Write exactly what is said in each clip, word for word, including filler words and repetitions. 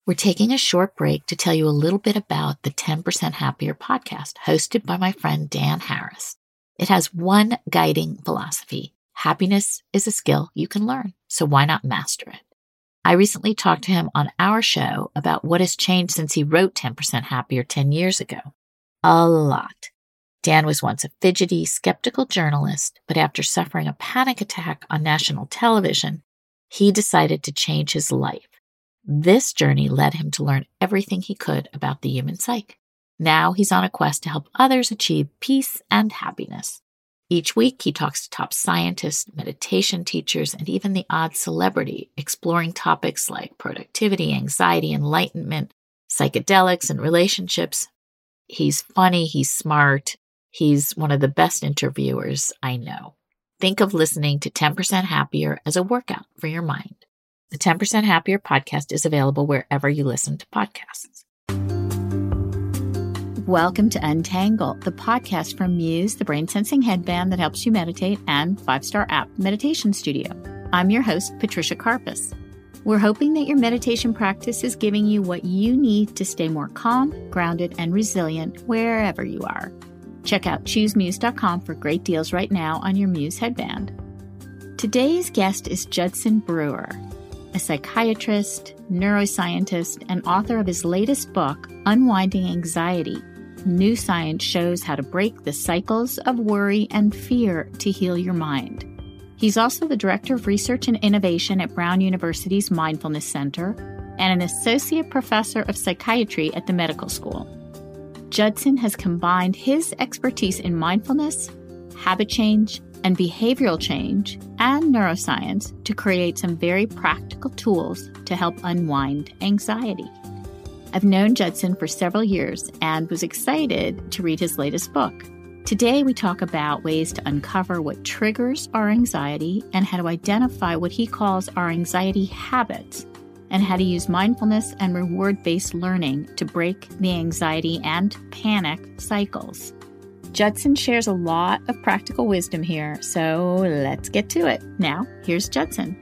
We're taking a short break to tell you a little bit about the ten percent Happier podcast hosted by my friend Dan Harris. It has one guiding philosophy. Happiness is a skill you can learn, so why not master it? I recently talked to him on our show about what has changed since he wrote ten percent Happier ten years ago. A lot. Dan was once a fidgety, skeptical journalist, but after suffering a panic attack on national television, he decided to change his life. This journey led him to learn everything he could about the human psyche. Now he's on a quest to help others achieve peace and happiness. Each week, he talks to top scientists, meditation teachers, and even the odd celebrity, exploring topics like productivity, anxiety, enlightenment, psychedelics, and relationships. He's funny, he's smart, he's one of the best interviewers I know. Think of listening to ten percent Happier as a workout for your mind. The ten percent Happier podcast is available wherever you listen to podcasts. Welcome to Untangle, the podcast from Muse, the brain-sensing headband that helps you meditate, and Five Star App Meditation Studio. I'm your host, Patricia Karpus. We're hoping that your meditation practice is giving you what you need to stay more calm, grounded, and resilient wherever you are. Check out choose muse dot com for great deals right now on your Muse headband. Today's guest is Judson Brewer, a psychiatrist, neuroscientist, and author of his latest book, Unwinding Anxiety. New science shows how to break the cycles of worry and fear to heal your mind. He's also the Director of Research and Innovation at Brown University's Mindfulness Center and an Associate Professor of Psychiatry at the medical school. Judson has combined his expertise in mindfulness, habit change, and behavioral change, and neuroscience to create some very practical tools to help unwind anxiety. I've known Judson for several years and was excited to read his latest book. Today, we talk about ways to uncover what triggers our anxiety and how to identify what he calls our anxiety habits, and how to use mindfulness and reward-based learning to break the anxiety and panic cycles. Judson shares a lot of practical wisdom here, so let's get to it. Now, here's Judson.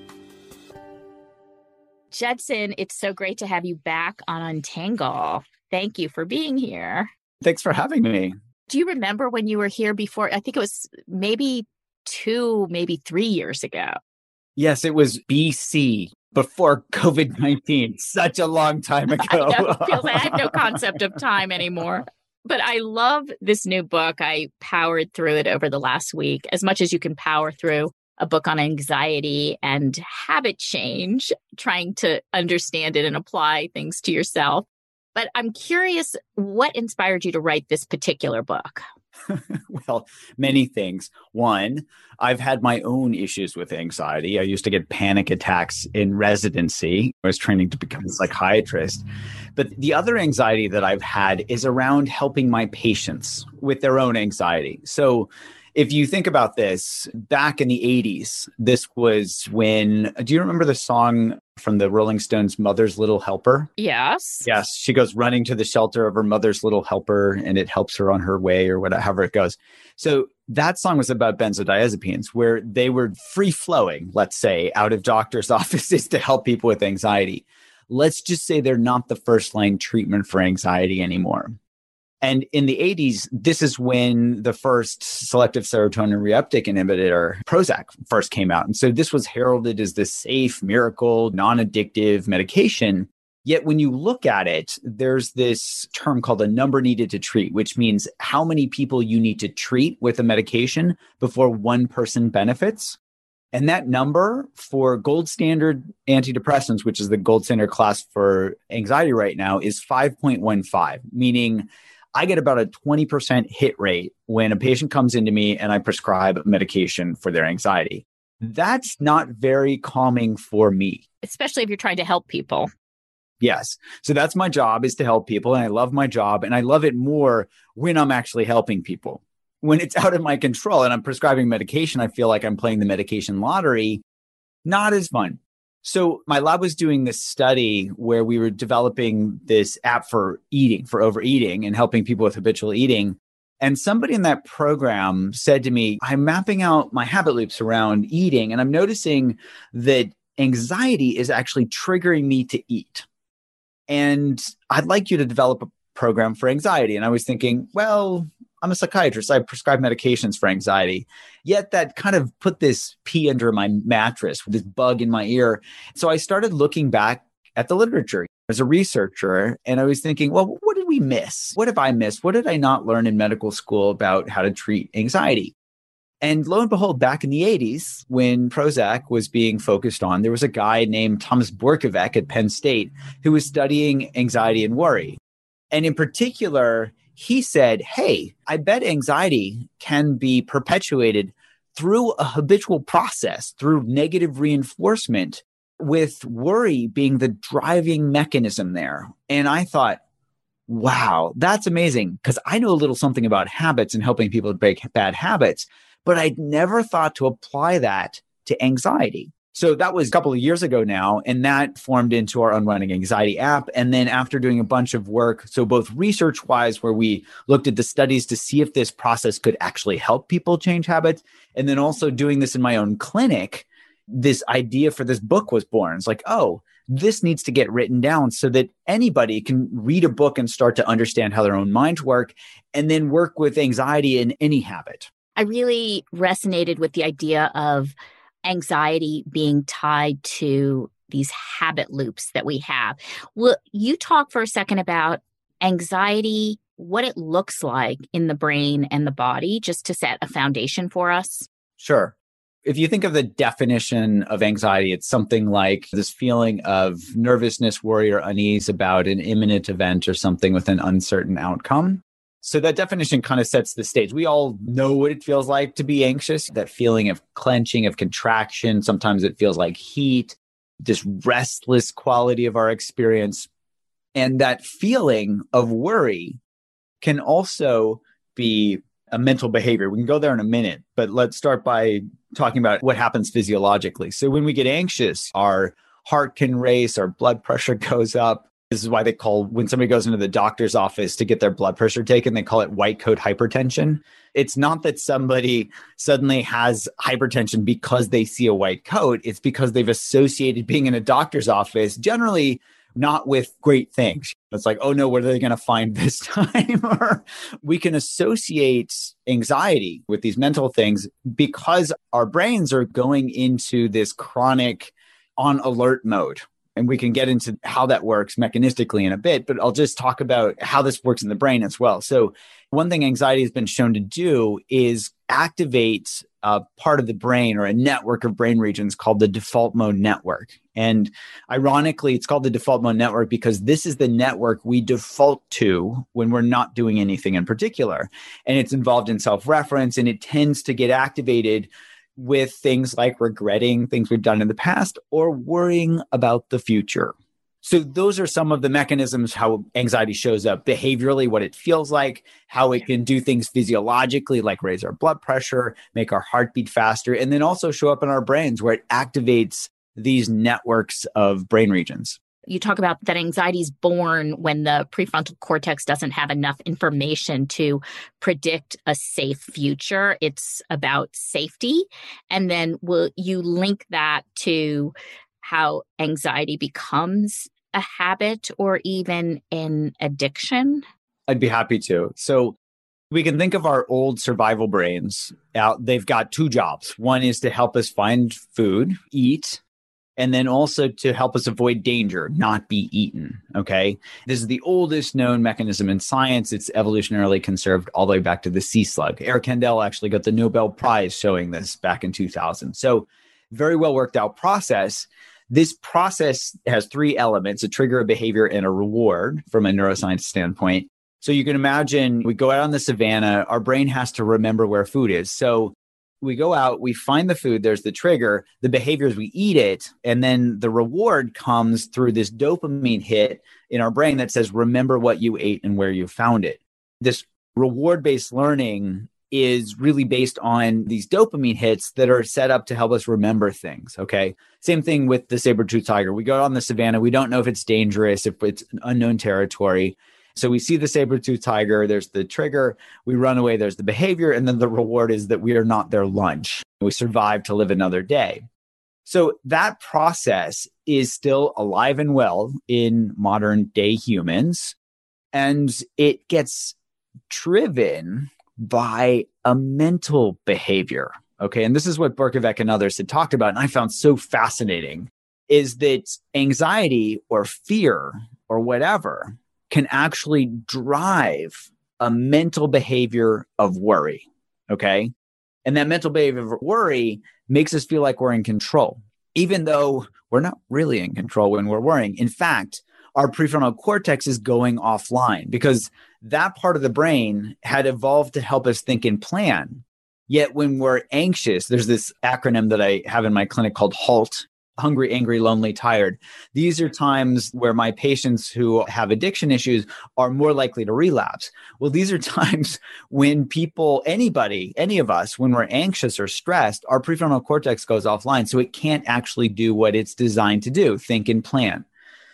Judson, it's so great to have you back on Untangle. Thank you for being here. Thanks for having me. Do you remember when you were here before? I think it was maybe two, maybe three years ago. Yes, it was B C, before COVID nineteen. Such a long time ago. I know, it feels like I have no concept of time anymore. But I love this new book. I powered through it over the last week, as much as you can power through a book on anxiety and habit change, trying to understand it and apply things to yourself. But I'm curious, what inspired you to write this particular book? Well, many things. One, I've had my own issues with anxiety. I used to get panic attacks in residency. I was training to become a psychiatrist. But the other anxiety that I've had is around helping my patients with their own anxiety. So if you think about this, back in the eighties, this was when, do you remember the song from the Rolling Stones, Mother's Little Helper? Yes. Yes. She goes running to the shelter of her mother's little helper and it helps her on her way or whatever, however it goes. So that song was about benzodiazepines, where they were free flowing, let's say, out of doctors' offices to help people with anxiety. Let's just say they're not the first line treatment for anxiety anymore. And in the eighties, this is when the first selective serotonin reuptake inhibitor, Prozac, first came out. And so this was heralded as this safe, miracle, non-addictive medication. Yet when you look at it, there's this term called a number needed to treat, which means how many people you need to treat with a medication before one person benefits. And that number for gold standard antidepressants, which is the gold standard class for anxiety right now, is five point one five, meaning I get about a twenty percent hit rate when a patient comes into me and I prescribe medication for their anxiety. That's not very calming for me. Especially if you're trying to help people. Yes. So that's my job, is to help people. And I love my job. And I love it more when I'm actually helping people. When it's out of my control and I'm prescribing medication, I feel like I'm playing the medication lottery. Not as fun. So my lab was doing this study where we were developing this app for eating, for overeating and helping people with habitual eating. And somebody in that program said to me, I'm mapping out my habit loops around eating, and I'm noticing that anxiety is actually triggering me to eat. And I'd like you to develop a program for anxiety. And I was thinking, well, I'm a psychiatrist. I prescribe medications for anxiety. Yet that kind of put this pea under my mattress with this bug in my ear. So I started looking back at the literature as a researcher. And I was thinking, well, what did we miss? What have I missed? What did I not learn in medical school about how to treat anxiety? And lo and behold, back in the eighties, when Prozac was being focused on, there was a guy named Thomas Borkovec at Penn State who was studying anxiety and worry. And in particular, he said, hey, I bet anxiety can be perpetuated through a habitual process, through negative reinforcement, with worry being the driving mechanism there. And I thought, wow, that's amazing, because I know a little something about habits and helping people break bad habits, but I'd never thought to apply that to anxiety. So that was a couple of years ago now, and that formed into our Unwinding Anxiety app. And then after doing a bunch of work, so both research-wise, where we looked at the studies to see if this process could actually help people change habits, and then also doing this in my own clinic, this idea for this book was born. It's like, oh, this needs to get written down so that anybody can read a book and start to understand how their own minds work, and then work with anxiety in any habit. I really resonated with the idea of anxiety being tied to these habit loops that we have. Will you talk for a second about anxiety, what it looks like in the brain and the body, just to set a foundation for us? Sure. If you think of the definition of anxiety, it's something like this feeling of nervousness, worry, or unease about an imminent event or something with an uncertain outcome. So that definition kind of sets the stage. We all know what it feels like to be anxious, that feeling of clenching, of contraction. Sometimes it feels like heat, this restless quality of our experience. And that feeling of worry can also be a mental behavior. We can go there in a minute, but let's start by talking about what happens physiologically. So when we get anxious, our heart can race, our blood pressure goes up. This is why they call, when somebody goes into the doctor's office to get their blood pressure taken, they call it white coat hypertension. It's not that somebody suddenly has hypertension because they see a white coat. It's because they've associated being in a doctor's office, generally not with great things. It's like, oh no, what are they going to find this time? Or we can associate anxiety with these mental things because our brains are going into this chronic on alert mode. And we can get into how that works mechanistically in a bit, but I'll just talk about how this works in the brain as well. So one thing anxiety has been shown to do is activate a part of the brain or a network of brain regions called the default mode network. And ironically, it's called the default mode network because this is the network we default to when we're not doing anything in particular. And it's involved in self-reference, and it tends to get activated with things like regretting things we've done in the past or worrying about the future. So those are some of the mechanisms how anxiety shows up behaviorally, what it feels like, how it can do things physiologically, like raise our blood pressure, make our heart beat faster, and then also show up in our brains where it activates these networks of brain regions. You talk about that anxiety is born when the prefrontal cortex doesn't have enough information to predict a safe future. It's about safety. And then will you link that to how anxiety becomes a habit or even an addiction? I'd be happy to. So we can think of our old survival brains. Now, they've got two jobs. One is to help us find food, eat, and then also to help us avoid danger, not be eaten, okay? This is the oldest known mechanism in science. It's evolutionarily conserved all the way back to the sea slug. Eric Kandel actually got the Nobel Prize showing this back in two thousand. So very well worked out process. This process has three elements: a trigger, a behavior, and a reward from a neuroscience standpoint. So you can imagine we go out on the savannah, our brain has to remember where food is. So we go out, we find the food, there's the trigger, the behavior is we eat it, and then the reward comes through this dopamine hit in our brain that says, remember what you ate and where you found it. This reward-based learning is really based on these dopamine hits that are set up to help us remember things, okay? Same thing with the saber-toothed tiger. We go out on the savannah, we don't know if it's dangerous, if it's an unknown territory. So we see the saber-toothed tiger, there's the trigger, we run away, there's the behavior, and then the reward is that we are not their lunch. We survive to live another day. So that process is still alive and well in modern day humans, and it gets driven by a mental behavior. Okay. And this is what Berkovec and others had talked about, and I found so fascinating, is that anxiety or fear or whatever can actually drive a mental behavior of worry. Okay. And that mental behavior of worry makes us feel like we're in control, even though we're not really in control when we're worrying. In fact, our prefrontal cortex is going offline because that part of the brain had evolved to help us think and plan. Yet when we're anxious, there's this acronym that I have in my clinic called HALT, hungry, angry, lonely, tired. These are times where my patients who have addiction issues are more likely to relapse. Well, these are times when people, anybody, any of us, when we're anxious or stressed, our prefrontal cortex goes offline. So it can't actually do what it's designed to do, think and plan.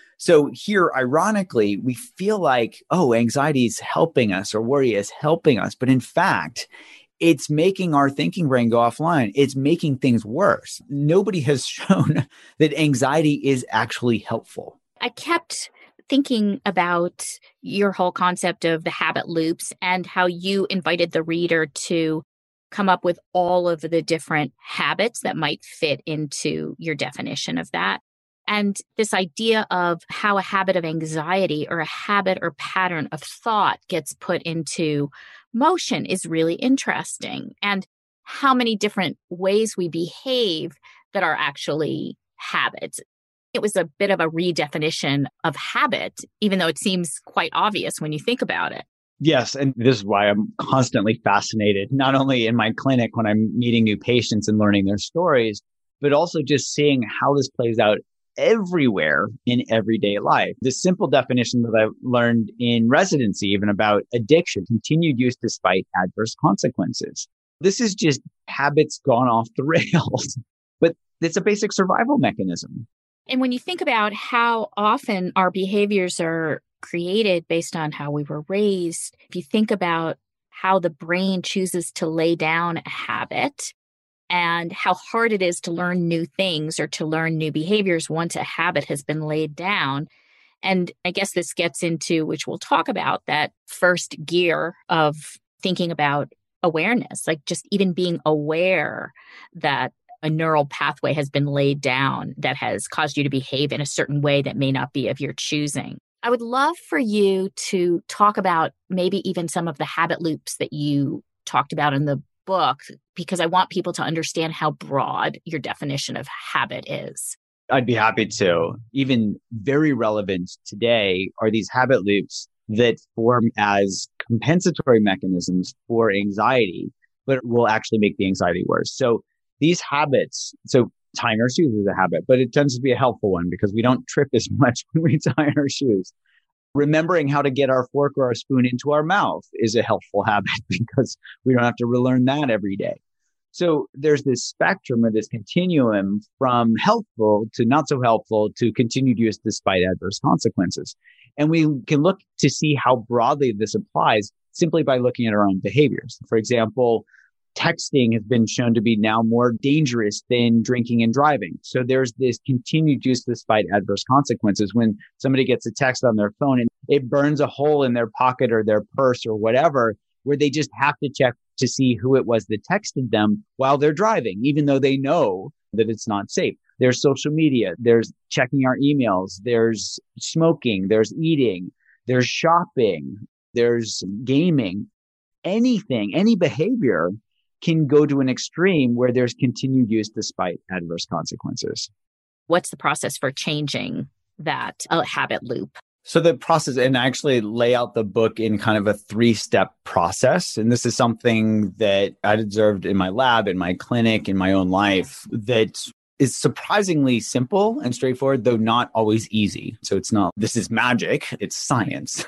So here, ironically, we feel like, oh, anxiety is helping us or worry is helping us. But in fact, it's making our thinking brain go offline. It's making things worse. Nobody has shown that anxiety is actually helpful. I kept thinking about your whole concept of the habit loops and how you invited the reader to come up with all of the different habits that might fit into your definition of that. And this idea of how a habit of anxiety or a habit or pattern of thought gets put into motion is really interesting. And how many different ways we behave that are actually habits. It was a bit of a redefinition of habit, even though it seems quite obvious when you think about it. Yes. And this is why I'm constantly fascinated, not only in my clinic when I'm meeting new patients and learning their stories, but also just seeing how this plays out everywhere in everyday life. The simple definition that I've learned in residency, even about addiction, continued use despite adverse consequences. This is just habits gone off the rails, but it's a basic survival mechanism. And when you think about how often our behaviors are created based on how we were raised, if you think about how the brain chooses to lay down a habit, and how hard it is to learn new things or to learn new behaviors once a habit has been laid down. And I guess this gets into, which we'll talk about, that first gear of thinking about awareness, like just even being aware that a neural pathway has been laid down that has caused you to behave in a certain way that may not be of your choosing. I would love for you to talk about maybe even some of the habit loops that you talked about in the book, because I want people to understand how broad your definition of habit is. I'd be happy to. Even very relevant today are these habit loops that form as compensatory mechanisms for anxiety, but will actually make the anxiety worse. So these habits, so tying our shoes is a habit, but it tends to be a helpful one because we don't trip as much when we tie our shoes. Remembering how to get our fork or our spoon into our mouth is a helpful habit because we don't have to relearn that every day. So there's this spectrum or this continuum from helpful to not so helpful to continued use despite adverse consequences. And we can look to see how broadly this applies simply by looking at our own behaviors. For example, texting has been shown to be now more dangerous than drinking and driving. So there's this continued use despite adverse consequences. When somebody gets a text on their phone and it burns a hole in their pocket or their purse or whatever, where they just have to check to see who it was that texted them while they're driving, even though they know that it's not safe. There's social media, there's checking our emails, there's smoking, there's eating, there's shopping, there's gaming. Anything, any behavior can go to an extreme where there's continued use despite adverse consequences. What's the process for changing that uh, habit loop? So the process, and I actually lay out the book in kind of a three-step process. And this is something that I'd observed in my lab, in my clinic, in my own life, that is surprisingly simple and straightforward, though not always easy. So it's not, this is magic, it's science.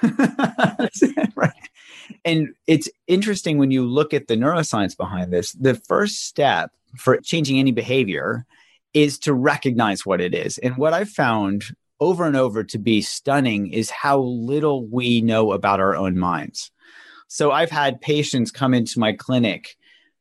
Right? And it's interesting when you look at the neuroscience behind this, the first step for changing any behavior is to recognize what it is. And what I've found over and over to be stunning is how little we know about our own minds. So I've had patients come into my clinic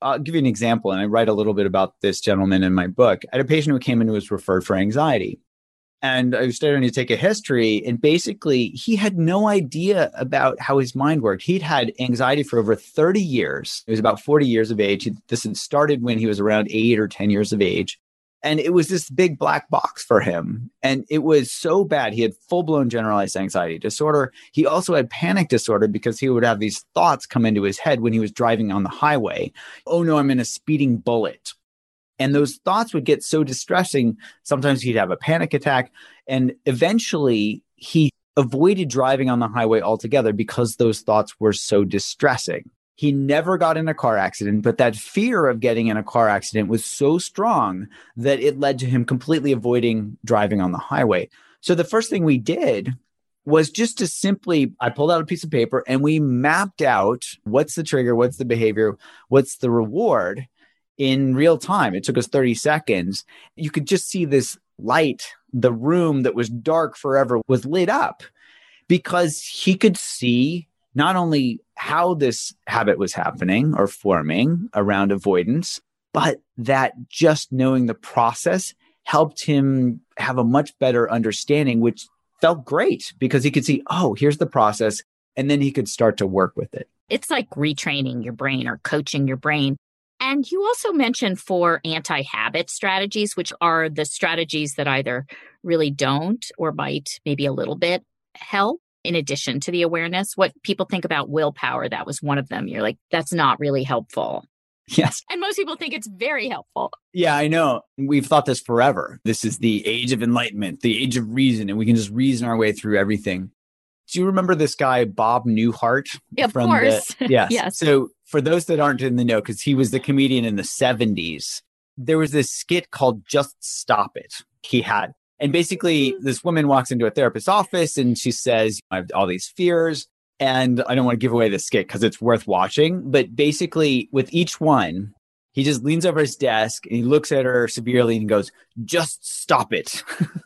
I'll give you an example, and I write a little bit about this gentleman in my book. I had a patient who came in who was referred for anxiety. And I was starting to take a history, and basically he had no idea about how his mind worked. He'd had anxiety for over thirty years. He was about forty years of age. This had started when he was around eight or ten years of age. And it was this big black box for him. And it was so bad. He had full-blown generalized anxiety disorder. He also had panic disorder because he would have these thoughts come into his head when he was driving on the highway. Oh no, I'm in a speeding bullet. And those thoughts would get so distressing. Sometimes he'd have a panic attack. And eventually he avoided driving on the highway altogether because those thoughts were so distressing. He never got in a car accident, but that fear of getting in a car accident was so strong that it led to him completely avoiding driving on the highway. So the first thing we did was just to simply, I pulled out a piece of paper and we mapped out what's the trigger, what's the behavior, what's the reward in real time. It took us thirty seconds. You could just see this light. The room that was dark forever was lit up because he could see not only how this habit was happening or forming around avoidance, but that just knowing the process helped him have a much better understanding, which felt great because he could see, oh, here's the process. And then he could start to work with it. It's like retraining your brain or coaching your brain. And you also mentioned four anti-habit strategies, which are the strategies that either really don't or might maybe a little bit help in addition to the awareness. What people think about willpower, that was one of them. You're like, that's not really helpful. Yes. And most people think it's very helpful. Yeah, I know. We've thought this forever. This is the age of enlightenment, the age of reason, and we can just reason our way through everything. Do you remember this guy, Bob Newhart? Yeah, of course. The, yes. Yes. So for those that aren't in the know, because he was the comedian in the seventies, there was this skit called Just Stop It he had. And basically, this woman walks into a therapist's office and she says, I have all these fears. And I don't want to give away the skit because it's worth watching. But basically, with each one, he just leans over his desk and he looks at her severely and goes, just stop it.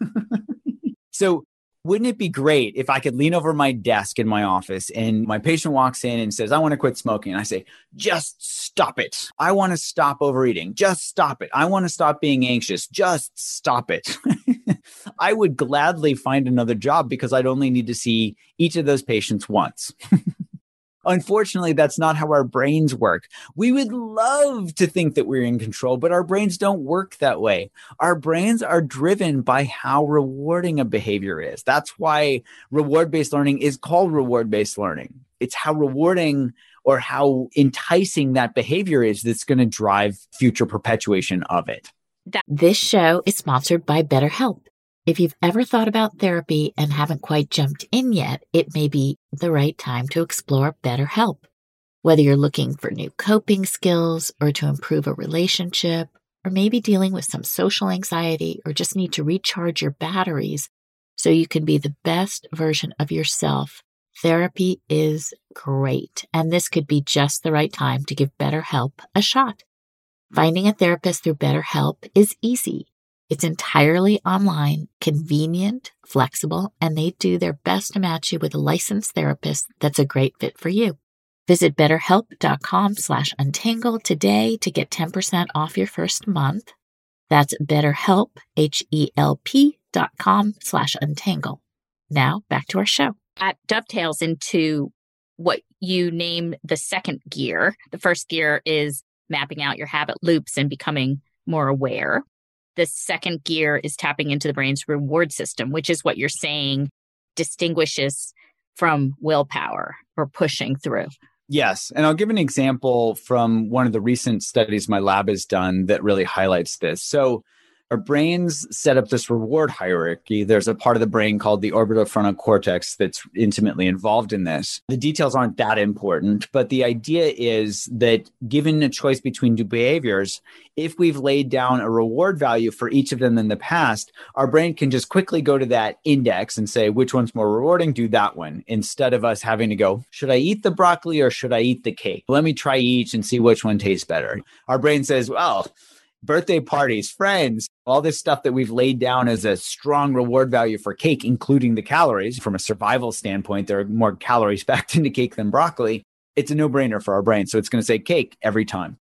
So wouldn't it be great if I could lean over my desk in my office and my patient walks in and says, I want to quit smoking. And I say, just stop it. I want to stop overeating. Just stop it. I want to stop being anxious. Just stop it. I would gladly find another job because I'd only need to see each of those patients once. Unfortunately, that's not how our brains work. We would love to think that we're in control, but our brains don't work that way. Our brains are driven by how rewarding a behavior is. That's why reward-based learning is called reward-based learning. It's how rewarding or how enticing that behavior is that's going to drive future perpetuation of it. This show is sponsored by BetterHelp. If you've ever thought about therapy and haven't quite jumped in yet, it may be the right time to explore BetterHelp. Whether you're looking for new coping skills or to improve a relationship, or maybe dealing with some social anxiety or just need to recharge your batteries so you can be the best version of yourself, therapy is great. And this could be just the right time to give BetterHelp a shot. Finding a therapist through BetterHelp is easy. It's entirely online, convenient, flexible, and they do their best to match you with a licensed therapist that's a great fit for you. Visit betterhelp.com slash untangle today to get ten percent off your first month. That's betterhelp, H-E-L-P dot com slash untangle. Now back to our show. That dovetails into what you name the second gear. The first gear is mapping out your habit loops and becoming more aware. The second gear is tapping into the brain's reward system, which is what you're saying distinguishes from willpower or pushing through. Yes. And I'll give an example from one of the recent studies my lab has done that really highlights this. So our brains set up this reward hierarchy. There's a part of the brain called the orbitofrontal cortex that's intimately involved in this. The details aren't that important, but the idea is that given a choice between two behaviors, if we've laid down a reward value for each of them in the past, our brain can just quickly go to that index and say, which one's more rewarding? Do that one. Instead of us having to go, should I eat the broccoli or should I eat the cake? Let me try each and see which one tastes better. Our brain says, well, birthday parties, friends, all this stuff that we've laid down as a strong reward value for cake, including the calories. From a survival standpoint, there are more calories packed into cake than broccoli. It's a no-brainer for our brain. So it's going to say cake every time.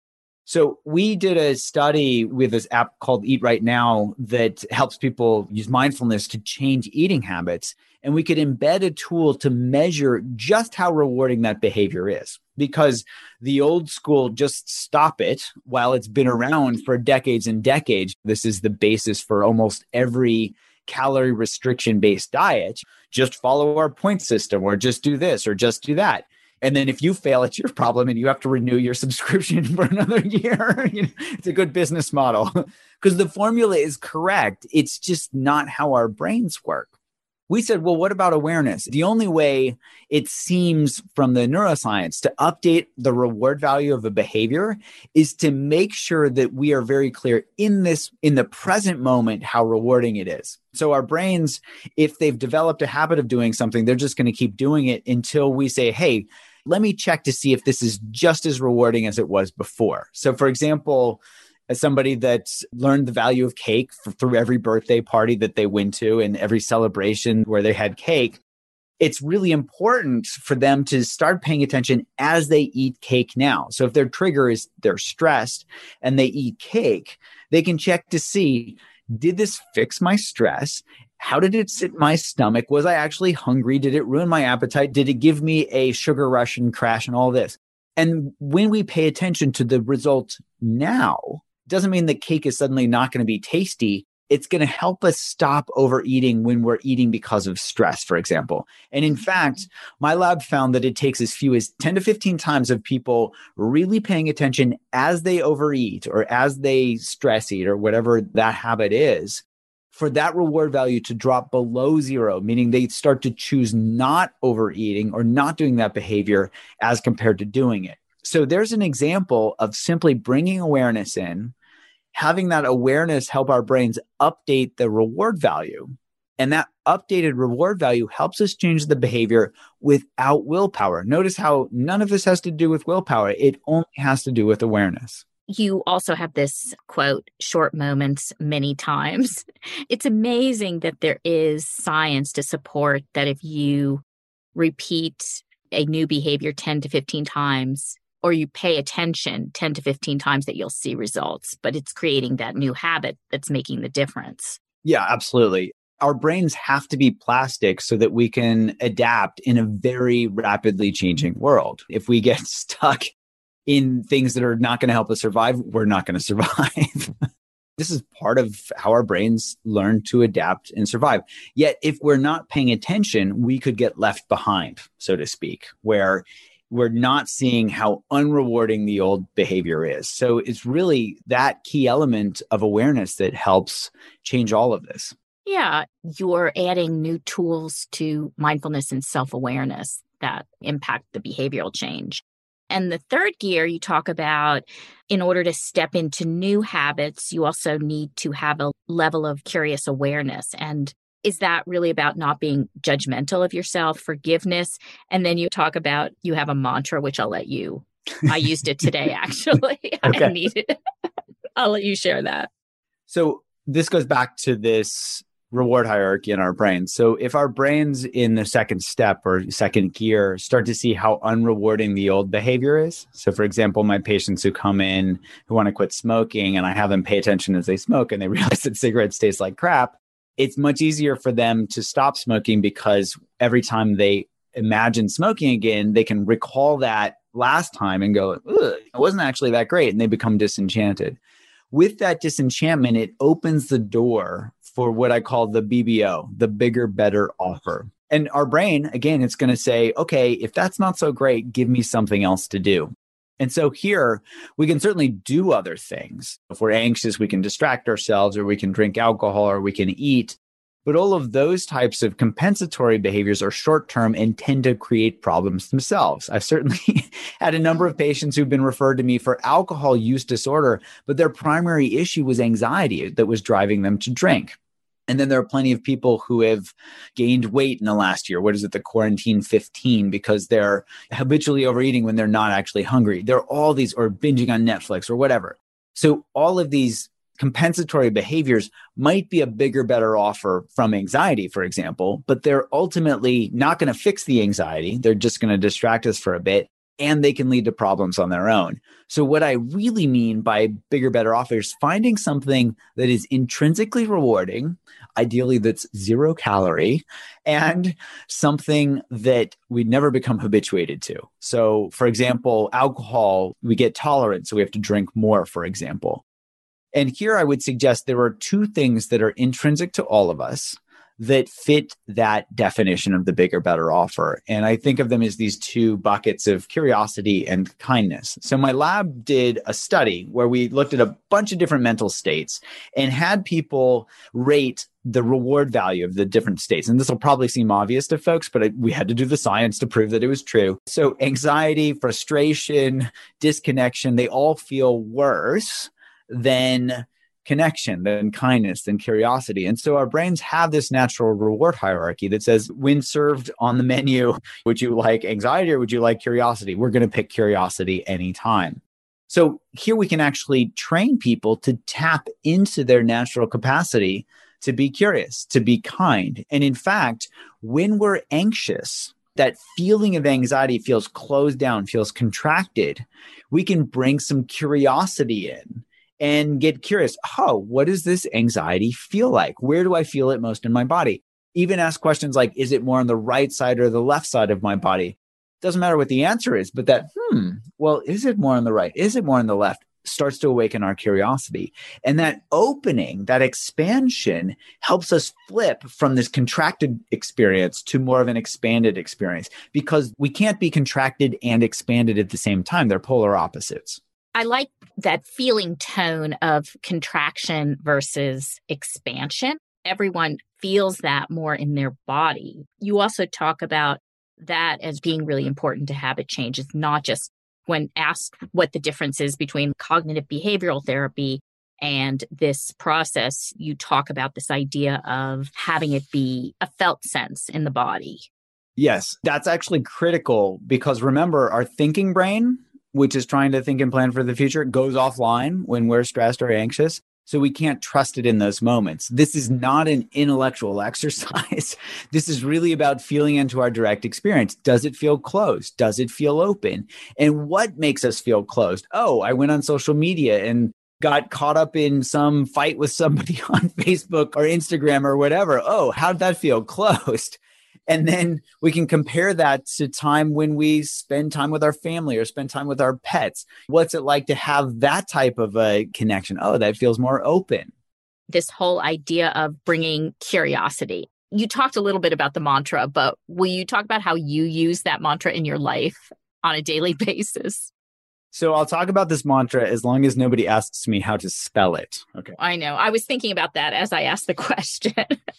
So we did a study with this app called Eat Right Now that helps people use mindfulness to change eating habits. And we could embed a tool to measure just how rewarding that behavior is. Because the old school, just stop it while it's been around for decades and decades. This is the basis for almost every calorie restriction-based diet. Just follow our point system, or just do this, or just do that. And then if you fail, it's your problem and you have to renew your subscription for another year. You know, it's a good business model because the formula is correct. It's just not how our brains work. We said, well, what about awareness? The only way it seems from the neuroscience to update the reward value of a behavior is to make sure that we are very clear in this, in the present moment, how rewarding it is. So our brains, if they've developed a habit of doing something, they're just going to keep doing it until we say, hey, let me check to see if this is just as rewarding as it was before. So for example, as somebody that's learned the value of cake for, through every birthday party that they went to and every celebration where they had cake, it's really important for them to start paying attention as they eat cake now. So if their trigger is they're stressed and they eat cake, they can check to see, did this fix my stress? How did it sit in my stomach? Was I actually hungry? Did it ruin my appetite? Did it give me a sugar rush and crash and all this? And when we pay attention to the result now, it doesn't mean that cake is suddenly not going to be tasty. It's going to help us stop overeating when we're eating because of stress, for example. And in fact, my lab found that it takes as few as ten to fifteen times of people really paying attention as they overeat or as they stress eat or whatever that habit is, for that reward value to drop below zero, meaning they start to choose not overeating or not doing that behavior as compared to doing it. So there's an example of simply bringing awareness in, having that awareness help our brains update the reward value. And that updated reward value helps us change the behavior without willpower. Notice how none of this has to do with willpower. It only has to do with awareness. You also have this quote, short moments many times. It's amazing that there is science to support that if you repeat a new behavior ten to fifteen times, or you pay attention ten to fifteen times, that you'll see results. But it's creating that new habit that's making the difference. Yeah, absolutely. Our brains have to be plastic so that we can adapt in a very rapidly changing world. If we get stuck in things that are not going to help us survive, we're not going to survive. This is part of how our brains learn to adapt and survive. Yet, if we're not paying attention, we could get left behind, so to speak, where we're not seeing how unrewarding the old behavior is. So it's really that key element of awareness that helps change all of this. Yeah, you're adding new tools to mindfulness and self-awareness that impact the behavioral change. And the third gear you talk about, in order to step into new habits, you also need to have a level of curious awareness. And is that really about not being judgmental of yourself, forgiveness? And then you talk about you have a mantra, which I'll let you, I used it today, actually. Okay. I need it. I'll let you share that. So this goes back to this reward hierarchy in our brains. So if our brains in the second step or second gear start to see how unrewarding the old behavior is. So for example, my patients who come in who want to quit smoking and I have them pay attention as they smoke and they realize that cigarettes taste like crap, it's much easier for them to stop smoking because every time they imagine smoking again, they can recall that last time and go, it wasn't actually that great. And they become disenchanted. With that disenchantment, it opens the door for what I call the B B O, the bigger, better offer. And our brain, again, it's going to say, okay, if that's not so great, give me something else to do. And so here, we can certainly do other things. If we're anxious, we can distract ourselves, or we can drink alcohol, or we can eat. But all of those types of compensatory behaviors are short-term and tend to create problems themselves. I've certainly had a number of patients who've been referred to me for alcohol use disorder, but their primary issue was anxiety that was driving them to drink. And then there are plenty of people who have gained weight in the last year. What is it? The quarantine fifteen, because they're habitually overeating when they're not actually hungry. There are all these, or binging on Netflix or whatever. So all of these compensatory behaviors might be a bigger, better offer from anxiety, for example, but they're ultimately not going to fix the anxiety. They're just going to distract us for a bit. and they can lead to problems on their own. So what I really mean by bigger, better offer is finding something that is intrinsically rewarding, ideally that's zero calorie, and something that we never become habituated to. So for example, alcohol, we get tolerant, so we have to drink more, for example. And here I would suggest there are two things that are intrinsic to all of us that fit that definition of the bigger, better offer. And I think of them as these two buckets of curiosity and kindness. So my lab did a study where we looked at a bunch of different mental states and had people rate the reward value of the different states. And this will probably seem obvious to folks, but we had to do the science to prove that it was true. So anxiety, frustration, disconnection, they all feel worse than connection, than kindness, than curiosity. And so our brains have this natural reward hierarchy that says, when served on the menu, would you like anxiety or would you like curiosity? We're going to pick curiosity anytime. So here we can actually train people to tap into their natural capacity to be curious, to be kind. And in fact, when we're anxious, that feeling of anxiety feels closed down, feels contracted, we can bring some curiosity in and get curious. Oh, what does this anxiety feel like? Where do I feel it most in my body? Even ask questions like, is it more on the right side or the left side of my body? Doesn't matter what the answer is, but that, hmm, well, is it more on the right? Is it more on the left? Starts to awaken our curiosity. And that opening, that expansion helps us flip from this contracted experience to more of an expanded experience, because we can't be contracted and expanded at the same time. They're polar opposites. I like that feeling tone of contraction versus expansion. Everyone feels that more in their body. You also talk about that as being really important to habit change. It's not just when asked what the difference is between cognitive behavioral therapy and this process, you talk about this idea of having it be a felt sense in the body. Yes, that's actually critical, because remember, our thinking brain, which is trying to think and plan for the future, goes offline when we're stressed or anxious. So we can't trust it in those moments. This is not an intellectual exercise. This is really about feeling into our direct experience. Does it feel closed? Does it feel open? And what makes us feel closed? Oh, I went on social media and got caught up in some fight with somebody on Facebook or Instagram or whatever. Oh, how'd that feel? Closed. And then we can compare that to time when we spend time with our family or spend time with our pets. What's it like to have that type of a connection? Oh, that feels more open. This whole idea of bringing curiosity. You talked a little bit about the mantra, but will you talk about how you use that mantra in your life on a daily basis? So I'll talk about this mantra as long as nobody asks me how to spell it. Okay. I know. I was thinking about that as I asked the question.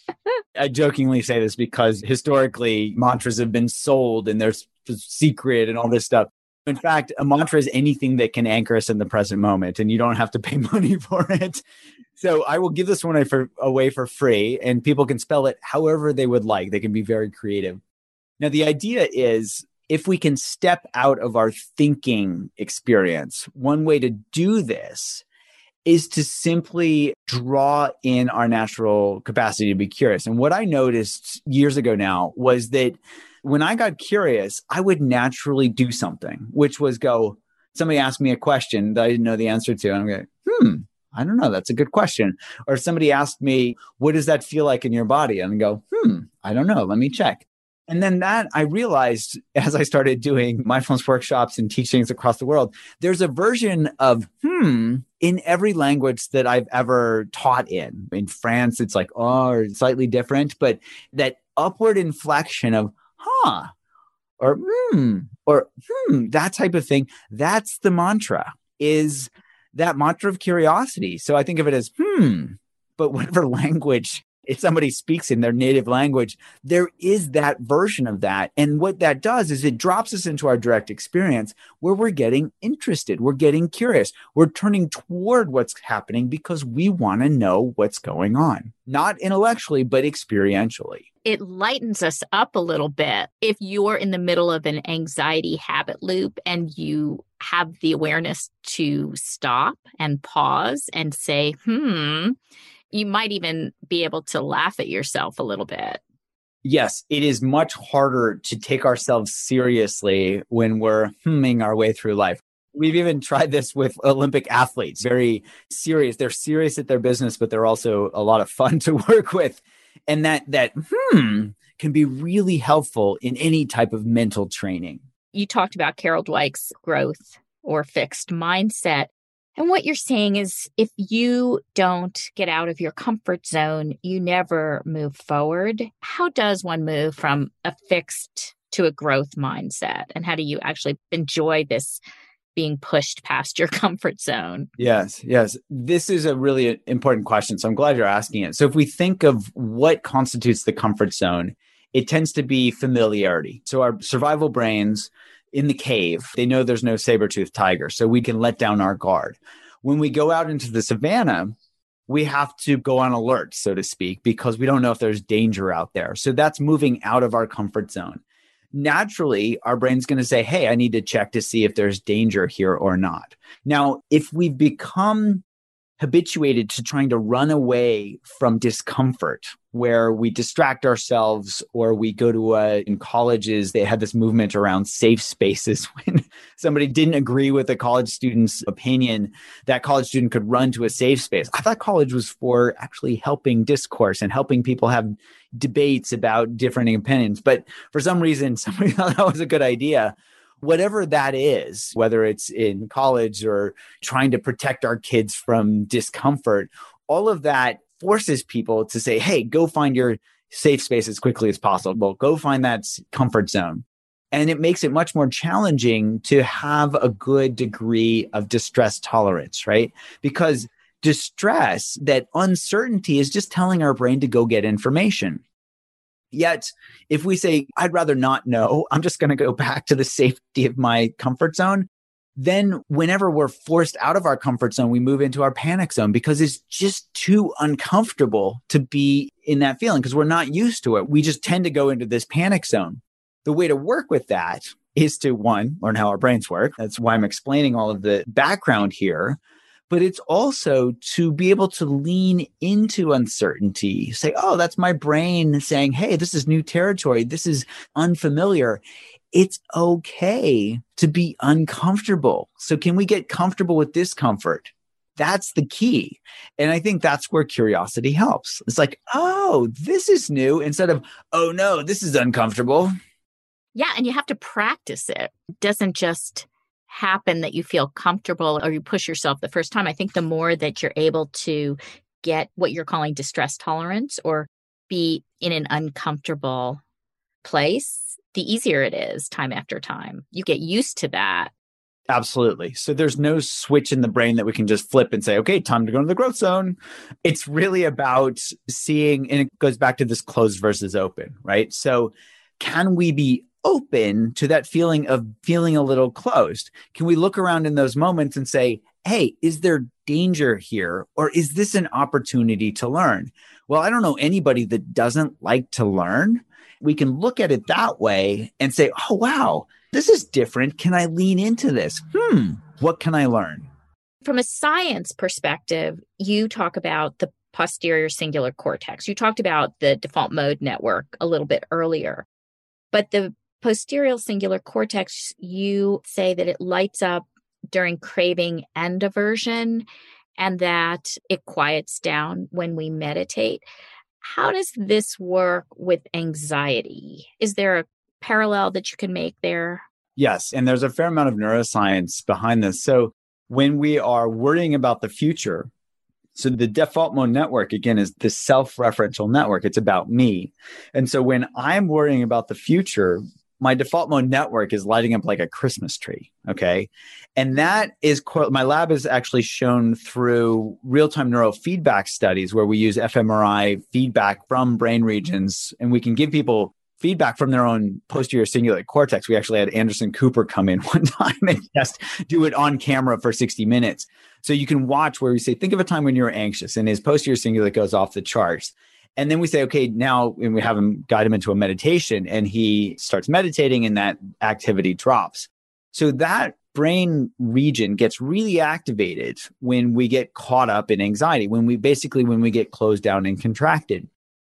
I jokingly say this because historically mantras have been sold and they're secret and all this stuff. In fact, a mantra is anything that can anchor us in the present moment, and you don't have to pay money for it. So I will give this one away for free, and people can spell it however they would like. They can be very creative. Now, the idea is, if we can step out of our thinking experience, one way to do this is to simply draw in our natural capacity to be curious. And what I noticed years ago now was that when I got curious, I would naturally do something, which was go, somebody asked me a question that I didn't know the answer to. And I'm going, hmm, I don't know. That's a good question. Or somebody asked me, what does that feel like in your body? And I go, hmm, I don't know. Let me check. And then that I realized as I started doing mindfulness workshops and teachings across the world, there's a version of hmm in every language that I've ever taught in. In France, it's like, oh, or slightly different, but that upward inflection of huh, or hmm, or hmm, that type of thing. That's the mantra, is that mantra of curiosity. So I think of it as hmm, but whatever language if somebody speaks in their native language, there is that version of that. And what that does is it drops us into our direct experience where we're getting interested. We're getting curious. We're turning toward what's happening because we want to know what's going on, not intellectually, but experientially. It lightens us up a little bit. If you're in the middle of an anxiety habit loop and you have the awareness to stop and pause and say, hmm, you might even be able to laugh at yourself a little bit. Yes, it is much harder to take ourselves seriously when we're humming our way through life. We've even tried this with Olympic athletes, very serious. They're serious at their business, but they're also a lot of fun to work with. And that, that hmm can be really helpful in any type of mental training. You talked about Carol Dweck's growth or fixed mindset. And what you're saying is if you don't get out of your comfort zone, you never move forward. How does one move from a fixed to a growth mindset? And how do you actually enjoy this being pushed past your comfort zone? Yes, yes. This is a really important question. So I'm glad you're asking it. So if we think of what constitutes the comfort zone, it tends to be familiarity. So our survival brains in the cave, they know there's no saber-toothed tiger, so we can let down our guard. When we go out into the savannah, we have to go on alert, so to speak, because we don't know if there's danger out there. So that's moving out of our comfort zone. Naturally, our brain's going to say, hey, I need to check to see if there's danger here or not. Now, if we've become habituated to trying to run away from discomfort, where we distract ourselves, or we go to, uh, in colleges, they had this movement around safe spaces. When somebody didn't agree with a college student's opinion, that college student could run to a safe space. I thought college was for actually helping discourse and helping people have debates about different opinions. But for some reason, somebody thought that was a good idea. Whatever that is, whether it's in college or trying to protect our kids from discomfort, all of that forces people to say, hey, go find your safe space as quickly as possible. Go find that comfort zone. And it makes it much more challenging to have a good degree of distress tolerance, right? Because distress, that uncertainty, is just telling our brain to go get information. Yet, if we say, I'd rather not know, I'm just going to go back to the safety of my comfort zone, then whenever we're forced out of our comfort zone, we move into our panic zone because it's just too uncomfortable to be in that feeling because we're not used to it. We just tend to go into this panic zone. The way to work with that is to, one, learn how our brains work. That's why I'm explaining all of the background here. But it's also to be able to lean into uncertainty, say, oh, that's my brain saying, hey, this is new territory. This is unfamiliar. It's okay to be uncomfortable. So can we get comfortable with discomfort? That's the key. And I think that's where curiosity helps. It's like, oh, this is new, instead of, oh, no, this is uncomfortable. Yeah. And you have to practice it. It doesn't just happen that you feel comfortable or you push yourself the first time. I think the more that you're able to get what you're calling distress tolerance or be in an uncomfortable place, the easier it is time after time. You get used to that. Absolutely. So there's no switch in the brain that we can just flip and say, okay, time to go to the growth zone. It's really about seeing, and it goes back to this closed versus open, right? So can we be open to that feeling of feeling a little closed? Can we look around in those moments and say, hey, is there danger here? Or is this an opportunity to learn? Well, I don't know anybody that doesn't like to learn. We can look at it that way and say, oh, wow, this is different. Can I lean into this? Hmm, what can I learn? From a science perspective, you talk about the posterior cingulate cortex. You talked about the default mode network a little bit earlier, but the posterior cingulate cortex, you say that it lights up during craving and aversion, and that it quiets down when we meditate. How does this work with anxiety? Is there a parallel that you can make there? Yes, and there's a fair amount of neuroscience behind this. So when we are worrying about the future, so the default mode network, again, is the self-referential network. It's about me. And so when I'm worrying about the future, my default mode network is lighting up like a Christmas tree. Okay. And that is, my lab has actually shown through real-time neurofeedback studies where we use fMRI feedback from brain regions, and we can give people feedback from their own posterior cingulate cortex. We actually had Anderson Cooper come in one time and just do it on camera for sixty minutes. So you can watch where we say, think of a time when you were anxious, and his posterior cingulate goes off the charts. And then we say, okay, now, and we have him guide him into a meditation, and he starts meditating and that activity drops. So that brain region gets really activated when we get caught up in anxiety, when we basically, when we get closed down and contracted.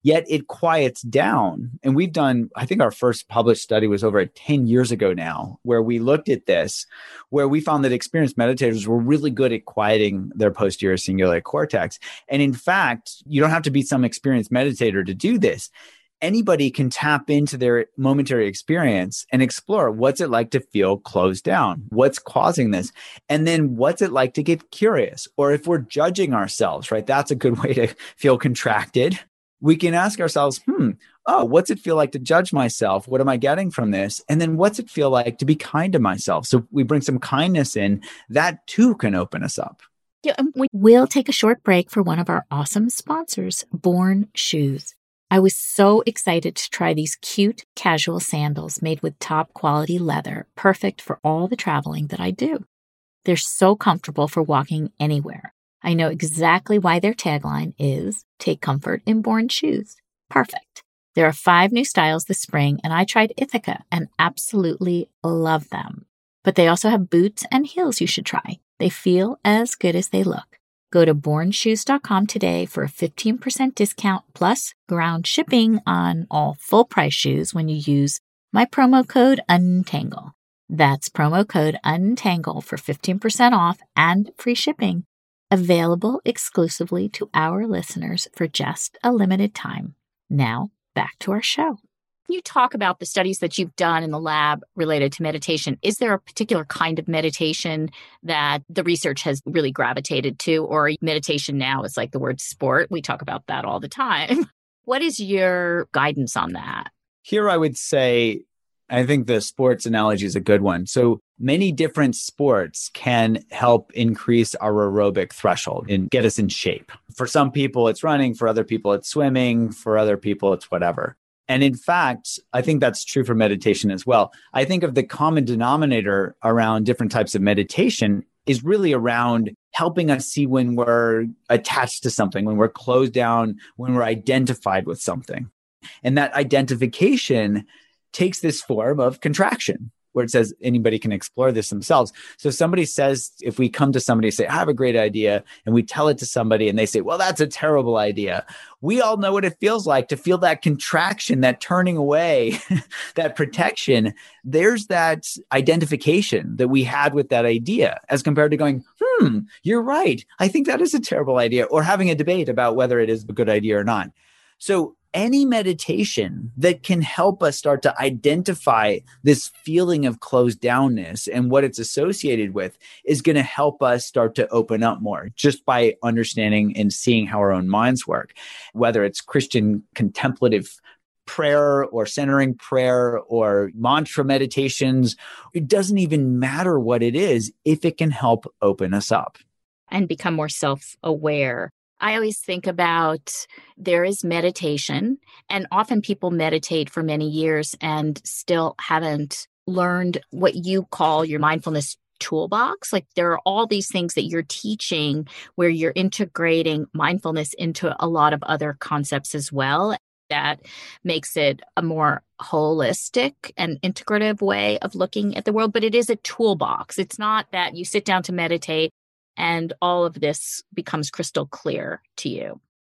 yet it quiets down. And we've done, I think our first published study was over ten years ago now, where we looked at this, where we found that experienced meditators were really good at quieting their posterior cingulate cortex. And in fact, you don't have to be some experienced meditator to do this. Anybody can tap into their momentary experience and explore what's it like to feel closed down? What's causing this? And then what's it like to get curious? Or if we're judging ourselves, right? That's a good way to feel contracted. We can ask ourselves, hmm, oh, what's it feel like to judge myself? What am I getting from this? And then what's it feel like to be kind to myself? So we bring some kindness in, that too can open us up. Yeah, we will take a short break for one of our awesome sponsors, Born Shoes. I was so excited to try these cute casual sandals made with top quality leather, perfect for all the traveling that I do. They're so comfortable for walking anywhere. I know exactly why their tagline is "Take comfort in Born Shoes." Perfect. There are five new styles this spring, and I tried Ithaca and absolutely love them. But they also have boots and heels you should try. They feel as good as they look. Go to born shoes dot com today for a fifteen percent discount plus ground shipping on all full price shoes when you use my promo code UNTANGLE. That's promo code UNTANGLE for fifteen percent off and free shipping. Available exclusively to our listeners for just a limited time. Now, back to our show. You talk about the studies that you've done in the lab related to meditation. Is there a particular kind of meditation that the research has really gravitated to, or meditation now is like the word sport? We talk about that all the time. What is your guidance on that? Here I would say, I think the sports analogy is a good one. So many different sports can help increase our aerobic threshold and get us in shape. For some people, it's running. For other people, it's swimming. For other people, it's whatever. And in fact, I think that's true for meditation as well. I think of the common denominator around different types of meditation is really around helping us see when we're attached to something, when we're closed down, when we're identified with something. And that identification takes this form of contraction, where it says anybody can explore this themselves. So somebody says, if we come to somebody and say, I have a great idea, and we tell it to somebody and they say, well, that's a terrible idea. We all know what it feels like to feel that contraction, that turning away, that protection. There's that identification that we had with that idea as compared to going, hmm, you're right. I think that is a terrible idea, or having a debate about whether it is a good idea or not. So any meditation that can help us start to identify this feeling of closed downness and what it's associated with is going to help us start to open up more just by understanding and seeing how our own minds work, whether it's Christian contemplative prayer or centering prayer or mantra meditations. It doesn't even matter what it is if it can help open us up and become more self-aware. I always think about there is meditation, and often people meditate for many years and still haven't learned what you call your mindfulness toolbox. Like there are all these things that you're teaching where you're integrating mindfulness into a lot of other concepts as well. That makes it a more holistic and integrative way of looking at the world. But it is a toolbox. It's not that you sit down to meditate and all of this becomes crystal clear to you.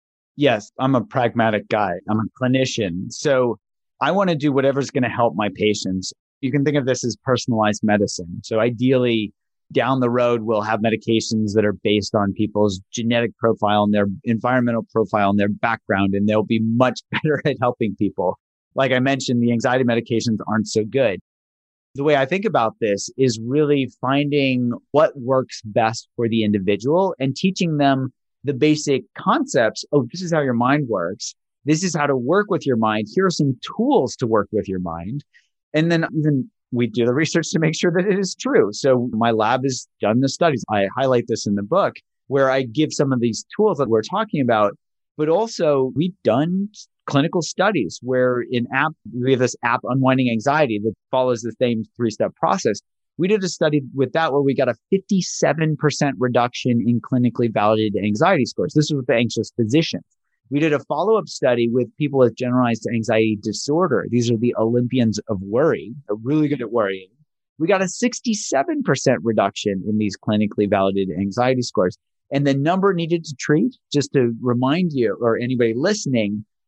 Yes, I'm a pragmatic guy. I'm a clinician. So I want to do whatever's going to help my patients. You can think of this as personalized medicine. So ideally, down the road, we'll have medications that are based on people's genetic profile and their environmental profile and their background, and they'll be much better at helping people. Like I mentioned, the anxiety medications aren't so good. The way I think about this is really finding what works best for the individual and teaching them the basic concepts. Oh, this is how your mind works. This is how to work with your mind. Here are some tools to work with your mind. And then even we do the research to make sure that it is true. So my lab has done the studies. I highlight this in the book where I give some of these tools that we're talking about, but also we've done clinical studies where in app, we have this app Unwinding Anxiety that follows the same three-step process. We did a study with that where we got a fifty-seven percent reduction in clinically validated anxiety scores. This was with the anxious physicians. We did a follow-up study with people with generalized anxiety disorder. These are the Olympians of worry. They're really good at worrying. We got a sixty-seven percent reduction in these clinically validated anxiety scores. And the number needed to treat, just to remind you or anybody listening,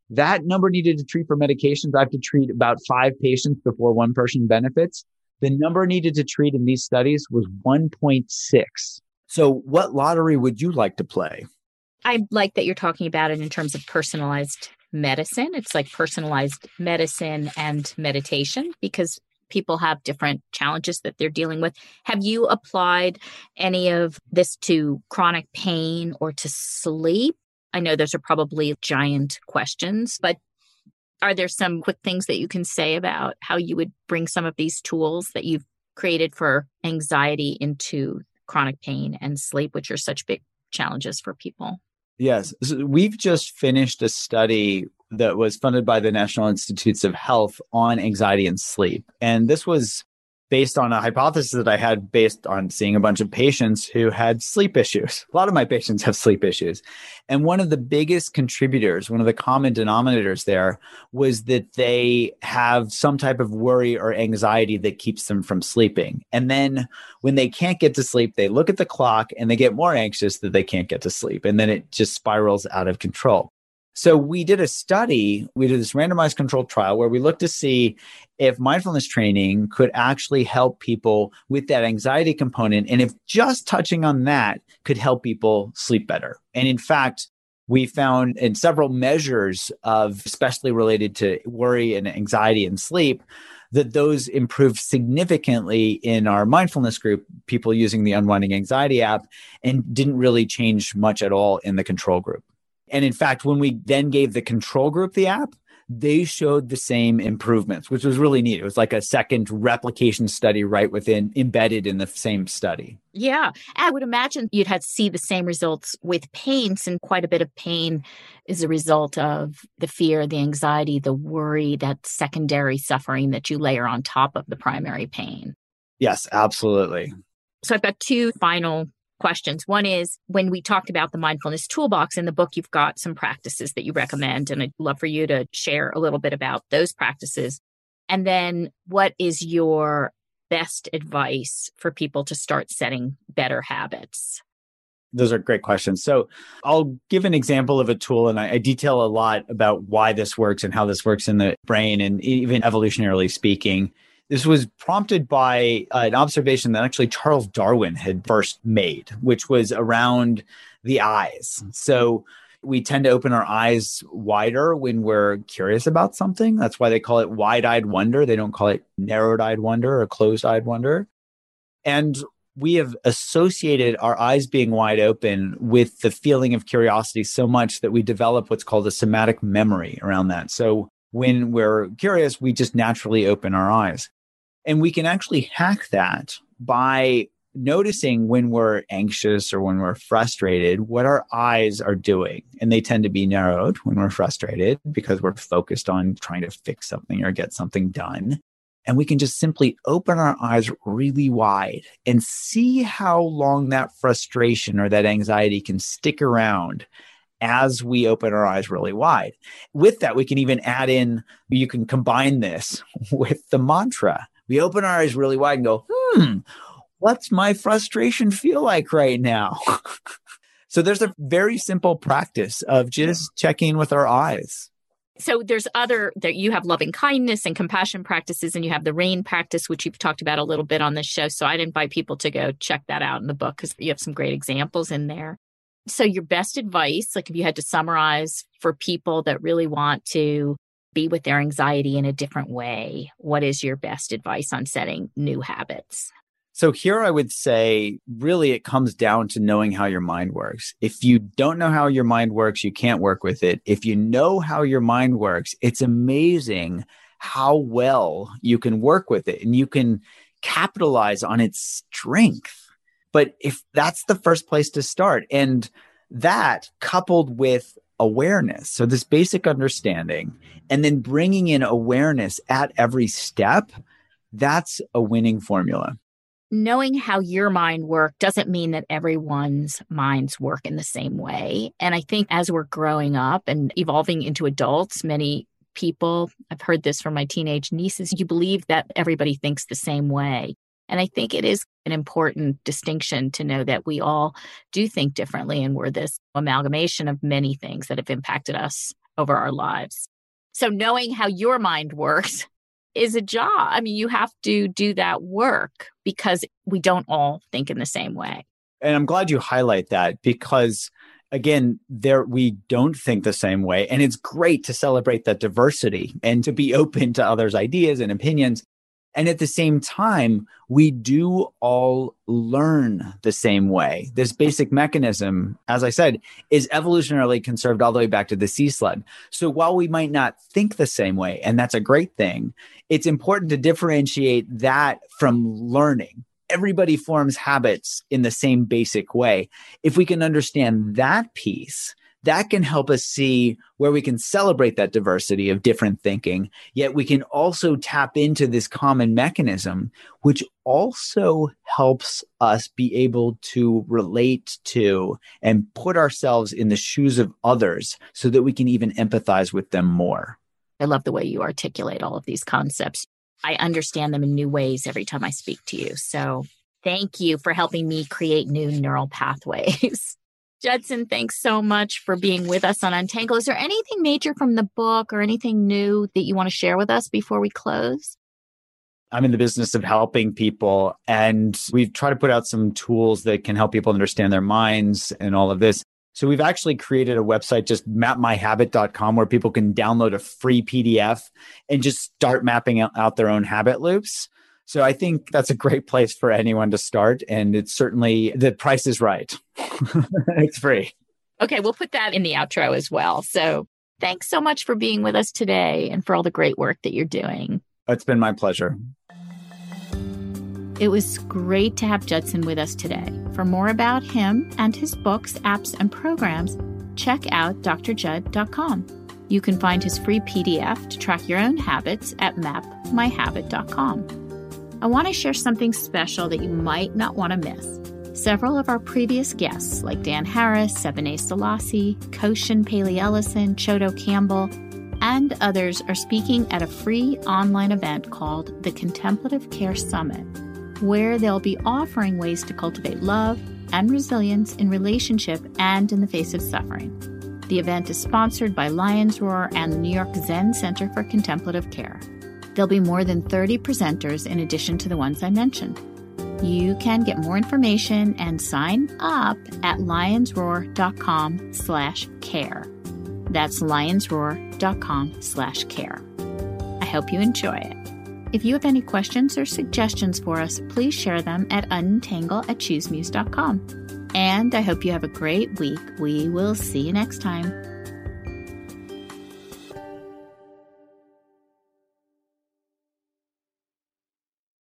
That number needed to treat for medications. I have to treat about five patients before one person benefits. The number needed to treat in these studies was one point six. So what lottery would you like to play? I like that you're talking about it in terms of personalized medicine. It's like personalized medicine and meditation because people have different challenges that they're dealing with. Have you applied any of this to chronic pain or to sleep? I know those are probably giant questions, but are there some quick things that you can say about how you would bring some of these tools that you've created for anxiety into chronic pain and sleep, which are such big challenges for people? Yes. So we've just finished a study that was funded by the National Institutes of Health on anxiety and sleep. And this was based on a hypothesis that I had based on seeing a bunch of patients who had sleep issues. A lot of my patients have sleep issues. And one of the biggest contributors, one of the common denominators there was that they have some type of worry or anxiety that keeps them from sleeping. And then when they can't get to sleep, they look at the clock and they get more anxious that they can't get to sleep. And then it just spirals out of control. So we did a study, we did this randomized controlled trial where we looked to see if mindfulness training could actually help people with that anxiety component. And if just touching on that could help people sleep better. And in fact, we found in several measures of especially related to worry and anxiety and sleep, that those improved significantly in our mindfulness group, people using the Unwinding Anxiety app, and didn't really change much at all in the control group. And in fact, when we then gave the control group the app, they showed the same improvements, which was really neat. It was like a second replication study right within, embedded in the same study. Yeah. I would imagine you'd have to see the same results with pain, since quite a bit of pain is a result of the fear, the anxiety, the worry, that secondary suffering that you layer on top of the primary pain. Yes, absolutely. So I've got two final questions. One is, when we talked about the mindfulness toolbox in the book, you've got some practices that you recommend, and I'd love for you to share a little bit about those practices. And then what is your best advice for people to start setting better habits? Those are great questions. So I'll give an example of a tool, and I, I detail a lot about why this works and how this works in the brain, and even evolutionarily speaking. This was prompted by uh, an observation that actually Charles Darwin had first made, which was around the eyes. So we tend to open our eyes wider when we're curious about something. That's why they call it wide-eyed wonder. They don't call it narrowed-eyed wonder or closed-eyed wonder. And we have associated our eyes being wide open with the feeling of curiosity so much that we develop what's called a somatic memory around that. So when we're curious, we just naturally open our eyes. And we can actually hack that by noticing when we're anxious or when we're frustrated, what our eyes are doing. And they tend to be narrowed when we're frustrated because we're focused on trying to fix something or get something done. And we can just simply open our eyes really wide and see how long that frustration or that anxiety can stick around as we open our eyes really wide. With that, we can even add in, you can combine this with the mantra. We open our eyes really wide and go, hmm, what's my frustration feel like right now? So there's a very simple practice of just checking with our eyes. So there's other, that you have loving kindness and compassion practices, and you have the RAIN practice, which you've talked about a little bit on this show. So I'd invite people to go check that out in the book because you have some great examples in there. So your best advice, like if you had to summarize for people that really want to be with their anxiety in a different way, what is your best advice on setting new habits? So here I would say, really, it comes down to knowing how your mind works. If you don't know how your mind works, you can't work with it. If you know how your mind works, it's amazing how well you can work with it and you can capitalize on its strength. But if that's the first place to start, and that coupled with awareness, so this basic understanding, and then bringing in awareness at every step, that's a winning formula. Knowing how your mind works doesn't mean that everyone's minds work in the same way. And I think as we're growing up and evolving into adults, many people, I've heard this from my teenage nieces, you believe that everybody thinks the same way. And I think it is an important distinction to know that we all do think differently, and we're this amalgamation of many things that have impacted us over our lives. So knowing how your mind works is a job. I mean, you have to do that work because we don't all think in the same way. And I'm glad you highlight that because, again, there we don't think the same way. And it's great to celebrate that diversity and to be open to others' ideas and opinions. And at the same time, we do all learn the same way. This basic mechanism, as I said, is evolutionarily conserved all the way back to the sea slug. So while we might not think the same way, and that's a great thing, it's important to differentiate that from learning. Everybody forms habits in the same basic way. If we can understand that piece, that can help us see where we can celebrate that diversity of different thinking, yet we can also tap into this common mechanism, which also helps us be able to relate to and put ourselves in the shoes of others so that we can even empathize with them more. I love the way you articulate all of these concepts. I understand them in new ways every time I speak to you. So thank you for helping me create new neural pathways. Judson, thanks so much for being with us on Untangle. Is there anything major from the book or anything new that you want to share with us before we close? I'm in the business of helping people, and we've tried to put out some tools that can help people understand their minds and all of this. So we've actually created a website, just map my habit dot com, where people can download a free P D F and just start mapping out their own habit loops. So I think that's a great place for anyone to start. And it's certainly, the price is right. It's free. Okay, we'll put that in the outro as well. So thanks so much for being with us today and for all the great work that you're doing. It's been my pleasure. It was great to have Judson with us today. For more about him and his books, apps, and programs, check out D R judd dot com. You can find his free P D F to track your own habits at map my habit dot com. I want to share something special that you might not want to miss. Several of our previous guests, like Dan Harris, Sebene Selassie, Koshin Paley Ellison, Chodo Campbell, and others are speaking at a free online event called the Contemplative Care Summit, where they'll be offering ways to cultivate love and resilience in relationship and in the face of suffering. The event is sponsored by Lions Roar and the New York Zen Center for Contemplative Care. There'll be more than thirty presenters in addition to the ones I mentioned. You can get more information and sign up at lionsroar.com slash care. That's lionsroar.com slash care. I hope you enjoy it. If you have any questions or suggestions for us, please share them at untangle at choose muse dot com. And I hope you have a great week. We will see you next time.